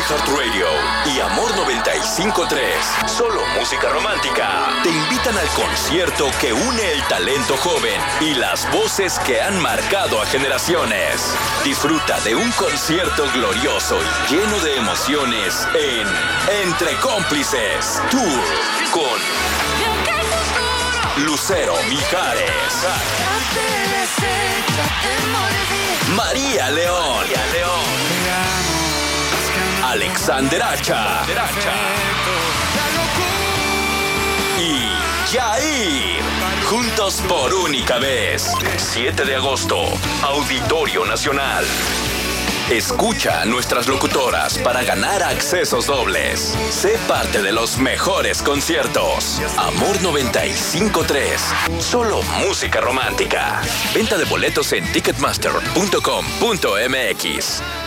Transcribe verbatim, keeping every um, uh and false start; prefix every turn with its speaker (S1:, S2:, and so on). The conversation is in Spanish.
S1: iHeartRadio y Amor noventa y cinco punto tres, Solo Música Romántica, te invitan al concierto que une el talento joven y las voces que han marcado a generaciones. Disfruta de un concierto glorioso y lleno de emociones en Entre Cómplices Tour con Lucero Mijares, María León, Alexander Hacha y Yair, juntos por única vez. siete de agosto, Auditorio Nacional. Escucha a nuestras locutoras para ganar accesos dobles. Sé parte de los mejores conciertos. Amor noventa y cinco punto tres, Solo Música Romántica. Venta de boletos en ticketmaster punto com punto m x.